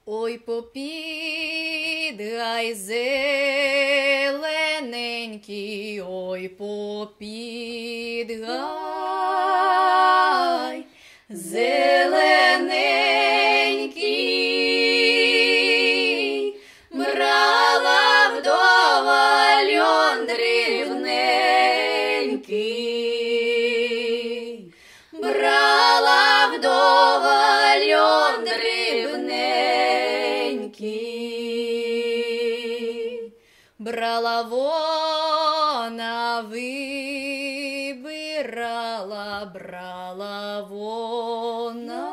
Ой, попідгай зелененький, ой, попідгай зелененький, брала вдова льон дрібненький, брала вдова льон дрібненький, брала вона, вибирала, брала вона,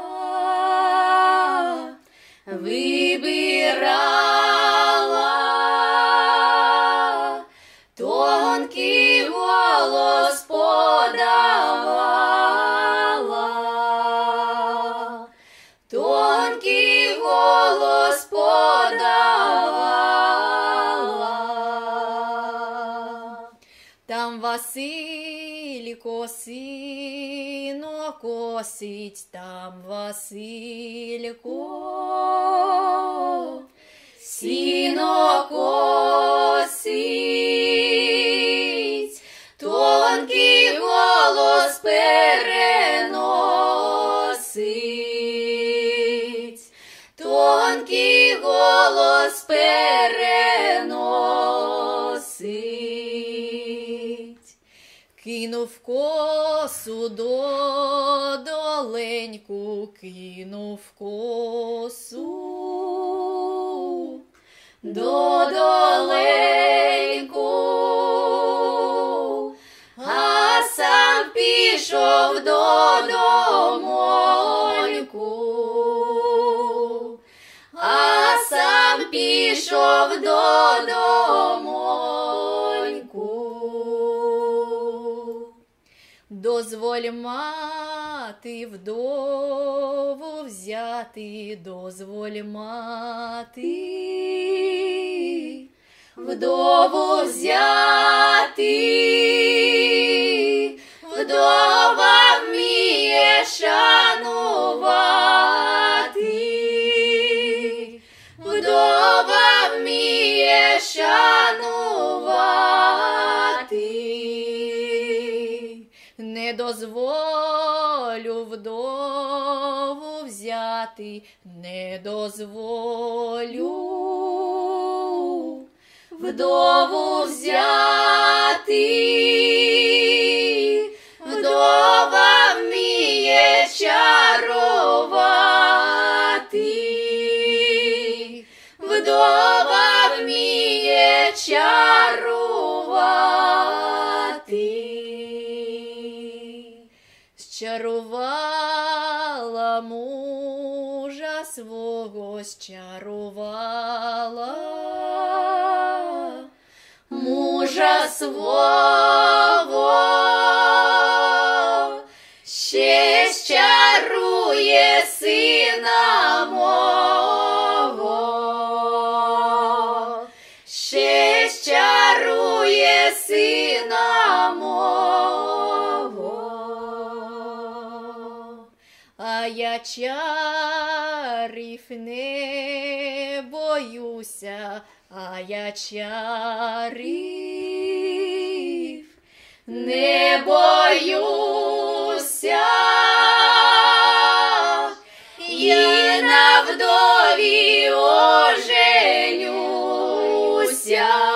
вибирала, тонкий голос подавала, тонкий голос подавала. Там Василько сіно косить, там Василько сіно косить, тонкий голос переносить, тонкий голос переносить. Кинув косу доленьку, кинув косу доленьку, а сам пішов додомоньку, а сам пішов додомоньку. Дозволь мати вдову взяти, дозволь мати вдову взяти, вдова вміє шанувати, вдова вміє шанувати. Не дозволю вдову взяти, не дозволю вдову взяти, вдова вміє чарувати, вдова вміє чарувати. Щарувала мужа свого, щарувала мужа свого, ще щарує сина мого, ще щарує сина мого. А я чарів не боюся, а я чарів не боюся, і на вдові оженюся.